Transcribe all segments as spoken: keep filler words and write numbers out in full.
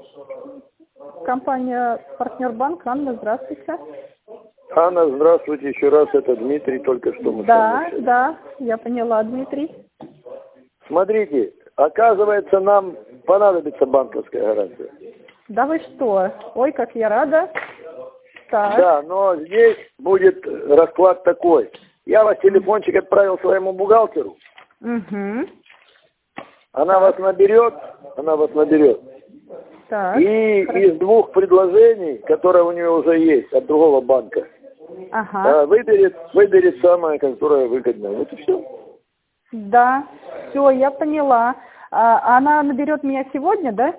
Компания «Партнер Банк». Анна, здравствуйте. Анна, здравствуйте еще раз. Это Дмитрий, только что мы Да, да, я поняла, Дмитрий. Смотрите, оказывается, нам понадобится банковская гарантия. Да вы что? Ой, как я рада. Так. Да, но здесь будет расклад такой. Я вас телефончик отправил своему бухгалтеру. Угу. Она вас наберет, она вас наберет. Так. И Хорошо. из двух предложений, которые у нее уже есть от другого банка, Ага. выберет, выберет самое, которое выгодное. Вот и все. Да, все, я поняла. А, она наберет меня сегодня, да?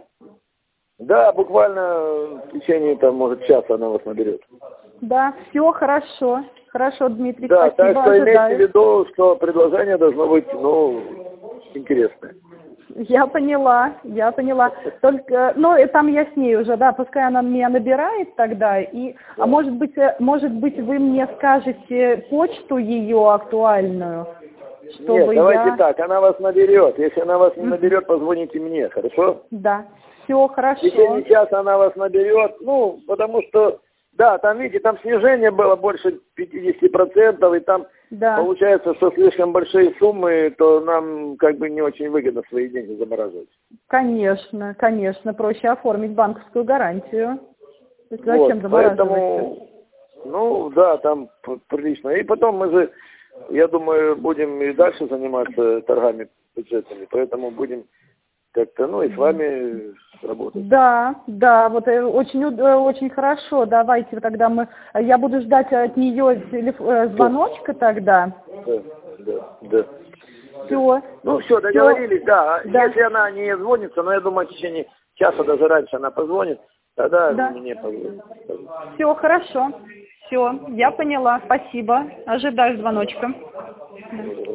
Да, буквально в течение, там, может, часа она вас наберет. Да, все хорошо. Хорошо, Дмитрий, Да, спасибо, так что ожидаю. имейте в виду, что предложение должно быть, ну, интересное. Я поняла, я поняла. Только, ну, и там я с ней уже, да, пускай она меня набирает тогда. И, Да. а может быть, э, может быть, вы мне скажете почту ее актуальную, чтобы Нет, давайте я... так, она вас наберет. Если она вас не наберет, позвоните мне, хорошо? Да, все хорошо. В течение часа она вас наберет, ну, потому что, да, там, видите, там снижение было больше пятидесяти процентов, и там Да. получается, что слишком большие суммы, то нам как бы не очень выгодно свои деньги замораживать. Конечно, конечно, проще оформить банковскую гарантию. То есть зачем Вот, замораживать? поэтому, ну, да, там п- прилично. И потом мы же, я думаю, будем и дальше заниматься торгами бюджетными, поэтому будем как-то, ну, и с вами работать. Да, да, вот э, очень, уд- э, очень хорошо. Давайте тогда мы, я буду ждать от нее телеф- э, звоночка тогда. Да, да, да. Все. Ну, все, договорились, да. Да. Если она не звонится, но я думаю, в течение часа, даже раньше она позвонит, тогда Да. мне позвонит. Все хорошо. Все, я поняла. Спасибо. Ожидаю звоночка.